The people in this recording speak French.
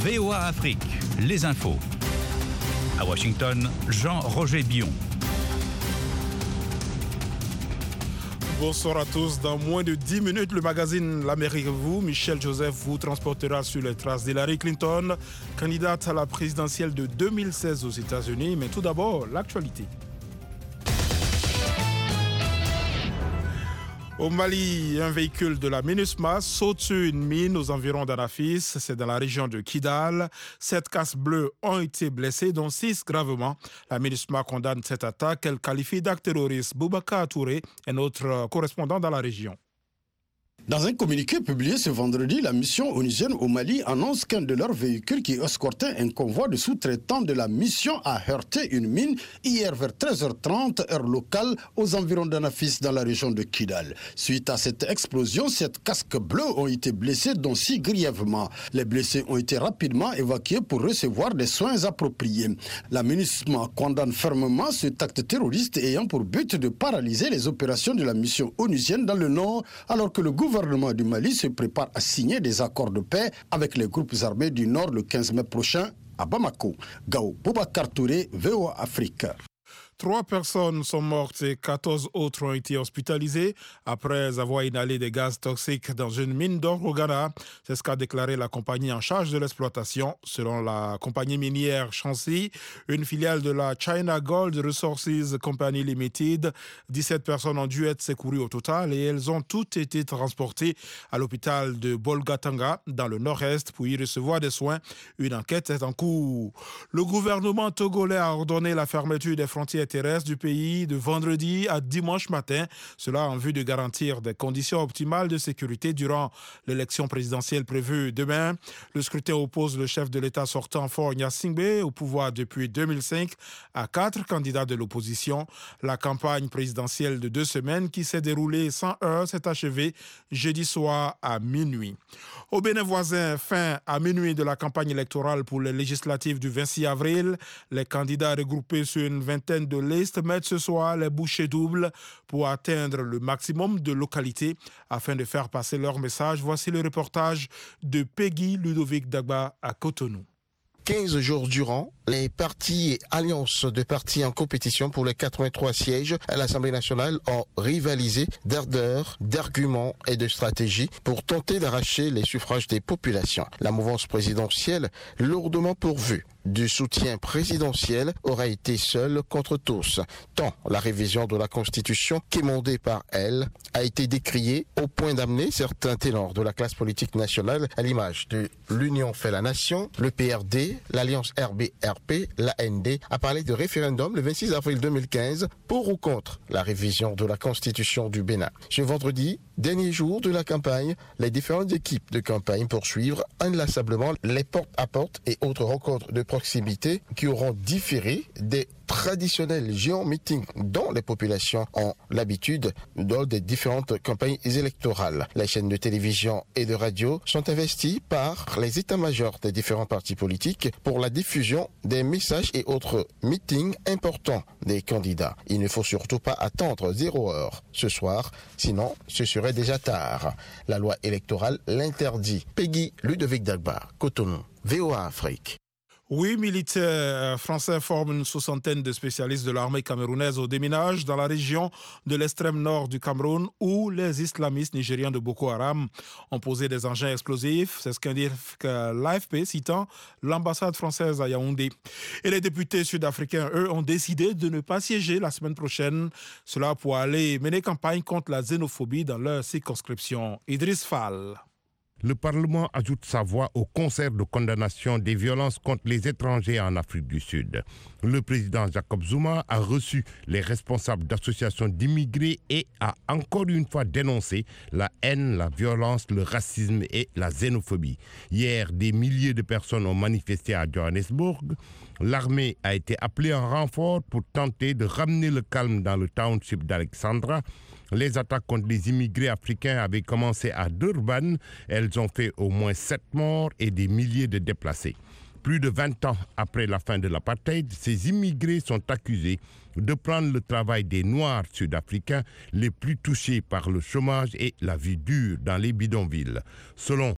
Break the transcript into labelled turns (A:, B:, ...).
A: VOA Afrique, les infos. À Washington, Jean-Roger Billon.
B: Bonsoir à tous. Dans moins de 10 minutes, le magazine L'Amérique vous, Michel Joseph, vous transportera sur les traces d'Hillary Clinton, candidate à la présidentielle de 2016 aux États-Unis. Mais tout d'abord, l'actualité. Au Mali, un véhicule de la MINUSMA saute sur une mine aux environs d'Anafis. C'est dans la région de Kidal. 7 casques bleus ont été blessés, dont 6 gravement. La MINUSMA condamne cette attaque qu'elle qualifie d'acte terroriste. Boubacar Touré est notre correspondant dans la région.
C: Dans un communiqué publié ce vendredi, la mission onusienne au Mali annonce qu'un de leurs véhicules qui escortait un convoi de sous-traitants de la mission a heurté une mine hier vers 13h30 heure locale aux environs d'Anafis dans la région de Kidal. Suite à cette explosion, 7 casques bleus ont été blessés, dont 6 grièvement. Les blessés ont été rapidement évacués pour recevoir des soins appropriés. La MINUSMA condamne fermement cet acte terroriste ayant pour but de paralyser les opérations de la mission onusienne dans le nord, alors que le gouvernement du Mali se prépare à signer des accords de paix avec les groupes armés du Nord le 15 mai prochain à Bamako. Gao Boubacar Touré, VOA Afrique.
B: 3 personnes sont mortes et 14 autres ont été hospitalisées après avoir inhalé des gaz toxiques dans une mine d'or au Ghana. C'est ce qu'a déclaré la compagnie en charge de l'exploitation. Selon la compagnie minière Shanxi, une filiale de la China Gold Resources Company Limited, 17 personnes ont dû être secourues au total et elles ont toutes été transportées à l'hôpital de Bolgatanga dans le nord-est pour y recevoir des soins. Une enquête est en cours. Le gouvernement togolais a ordonné la fermeture des frontières terrestres du pays de vendredi à dimanche matin. Cela en vue de garantir des conditions optimales de sécurité durant l'élection présidentielle prévue demain. Le scrutin oppose le chef de l'État sortant Faure Gnassingbé au pouvoir depuis 2005 à 4 candidats de l'opposition. La campagne présidentielle de 2 semaines qui s'est déroulée sans heure s'est achevée jeudi soir à minuit. Au Bénin voisin, fin à minuit de la campagne électorale pour les législatives du 26 avril, les candidats regroupés sur une vingtaine de listes mettent ce soir les bouchées doubles pour atteindre le maximum de localités afin de faire passer leur message. Voici le reportage de Peggy Ludovic Dagba à Cotonou.
D: 15 jours durant, les partis et alliances de partis en compétition pour les 83 sièges à l'Assemblée nationale ont rivalisé d'ardeur, d'arguments et de stratégies pour tenter d'arracher les suffrages des populations. La mouvance présidentielle, lourdement pourvue du soutien présidentiel, aura été seule contre tous, tant la révision de la Constitution, quémandée par elle, a été décriée au point d'amener certains ténors de la classe politique nationale à l'image de l'Union fait la nation, le PRD, l'Alliance RB-RP, l'AND, a parlé de référendum le 26 avril 2015 pour ou contre la révision de la Constitution du Bénin. Ce vendredi, dernier jour de la campagne, les différentes équipes de campagne poursuivent inlassablement les porte-à-porte et autres rencontres de proximité qui auront différé des traditionnels géant-meetings dont les populations ont l'habitude lors des différentes campagnes électorales. Les chaînes de télévision et de radio sont investies par les états-majors des différents partis politiques pour la diffusion des messages et autres meetings importants des candidats. Il ne faut surtout pas attendre 0 heure ce soir, sinon ce serait déjà tard. La loi électorale l'interdit. Peggy Ludovic Dagba, Cotonou, VOA Afrique.
B: 8 militaires français forment une 60aine de spécialistes de l'armée camerounaise au déminage dans la région de l'extrême nord du Cameroun où les islamistes nigériens de Boko Haram ont posé des engins explosifs. C'est ce qu'indique l'AFP citant l'ambassade française à Yaoundé. Et les députés sud-africains, eux, ont décidé de ne pas siéger la semaine prochaine. Cela pour aller mener campagne contre la xénophobie dans leur circonscription. Idriss Fall.
E: Le Parlement ajoute sa voix au concert de condamnation des violences contre les étrangers en Afrique du Sud. Le président Jacob Zuma a reçu les responsables d'associations d'immigrés et a encore une fois dénoncé la haine, la violence, le racisme et la xénophobie. Hier, des milliers de personnes ont manifesté à Johannesburg. L'armée a été appelée en renfort pour tenter de ramener le calme dans le township d'Alexandra. Les attaques contre les immigrés africains avaient commencé à Durban. Elles ont fait au moins 7 morts et des milliers de déplacés. Plus de 20 ans après la fin de l'apartheid, ces immigrés sont accusés de prendre le travail des Noirs sud-africains les plus touchés par le chômage et la vie dure dans les bidonvilles. Selon